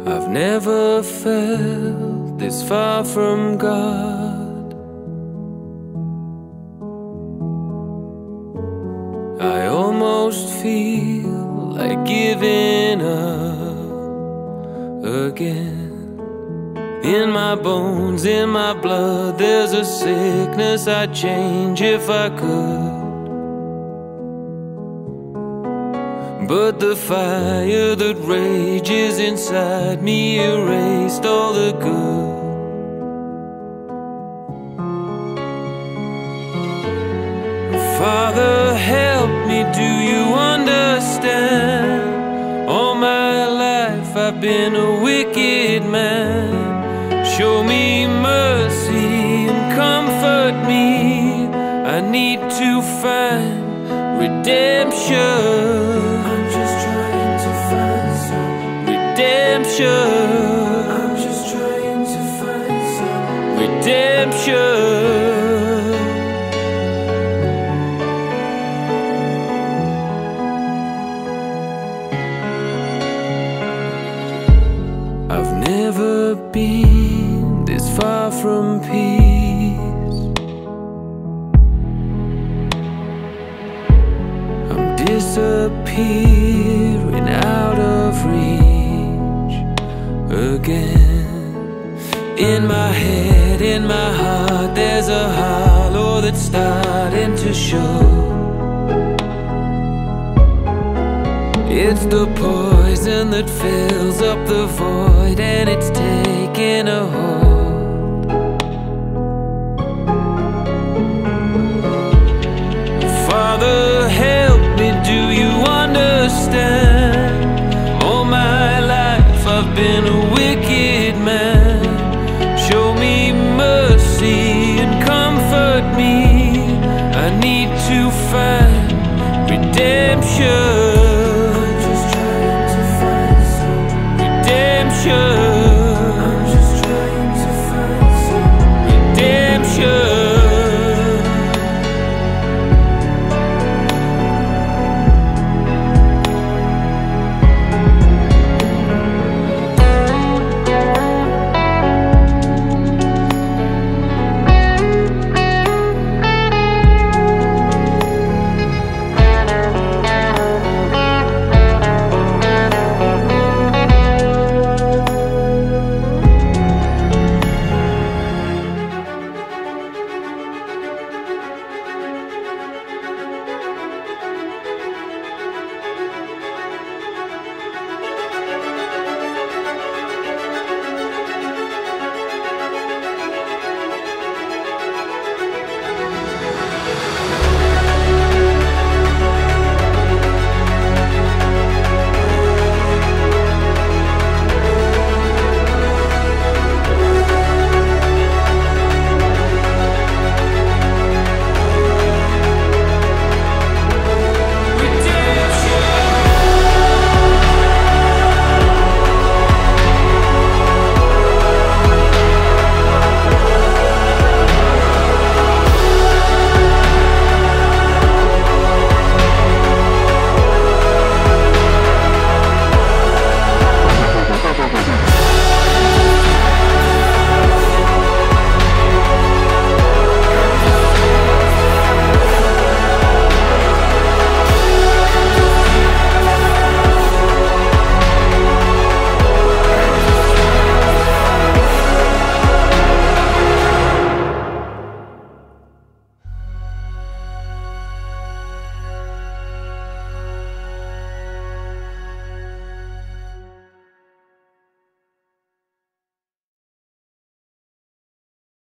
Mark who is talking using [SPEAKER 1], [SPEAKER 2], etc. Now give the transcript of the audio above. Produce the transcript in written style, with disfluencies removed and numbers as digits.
[SPEAKER 1] I've never felt this far from God. I almost feel like giving up again. In my bones, in my blood, there's a sickness I'd change if I could. But the fire that rages inside me erased all the good. Father, help me, do you understand? All my life I've been a wicked man. Show me mercy and comfort me. I need to find redemption. I'm just trying to find some redemption. I'm just trying to find some redemption. I've never been this far from peace. I'm disappearing out of reach again. In my head, in my heart, there's a hollow that's starting to show. It's the poison that fills up the void, and it's taking a hold. Father, help me, do you understand? All my life I've been a wicked man. Show me mercy and comfort me. I need to find redemption.